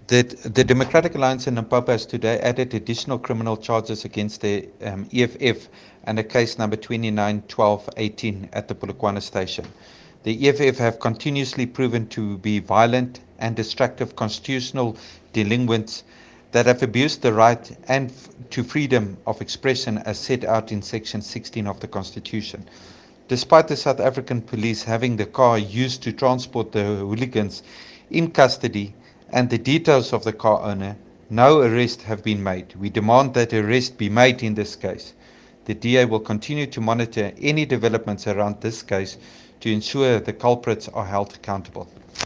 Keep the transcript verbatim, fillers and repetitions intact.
The, the Democratic Alliance in Limpopo has today added additional criminal charges against the um, E F F under case number twenty-nine twelve eighteen at the Polokwane station. The E F F have continuously proven to be violent and destructive constitutional delinquents that have abused the right and f- to freedom of expression as set out in section sixteen of the Constitution. Despite the South African police having the car used to transport the hooligans in custody and the details of the car owner, no arrests have been made. We demand that arrest be made in this case. The D A will continue to monitor any developments around this case to ensure the culprits are held accountable.